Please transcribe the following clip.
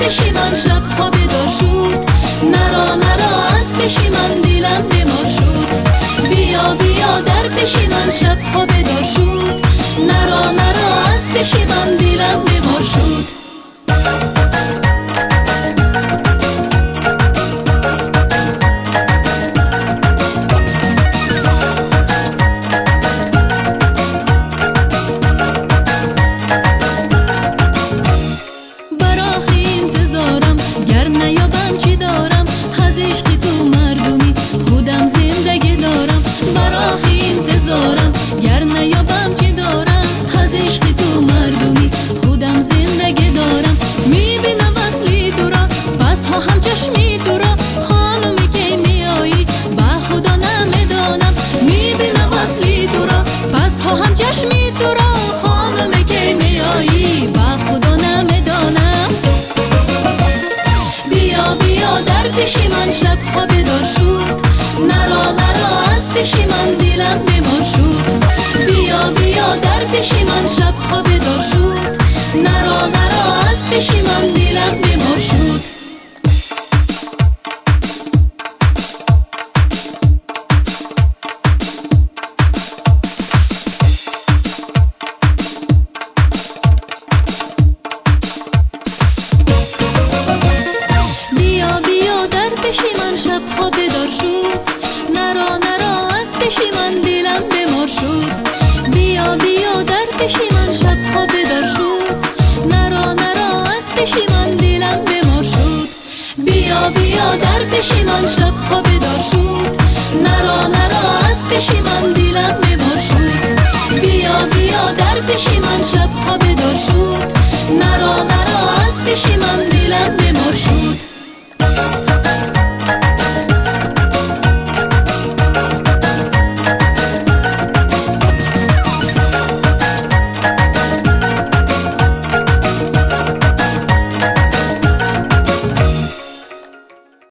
پشیمان شب خواب دار شد. نرا نرا از پشیمان دیلم بیمار شد. بیا بیا در پشیمان شب خواب دار شد. نرا نرا از پشیمان دیلم بیمار شد. پشیمان شب خواب دار شد. نرا نرا از پشیمان دیلم بیمار شد. بیا بیا در پشیمان شب خواب دار شد. نرا نرا از پشیمان دیلم بیمار شد. پشیمان شب خواب دار شد. نرا نرا از پشیمان دیلم بیمار شد. بیا بیا در پشیمان شب خواب دار شد. نرا نرا از پشیمان دیلم بیمار شد. بیا بیا در پشیمان شب خواب دار شد. نرا نرا از پشیمان دیلم بیمار شد. بیا بیا در پشیمان شب خواب دار شد. نرا نرا از پشیمان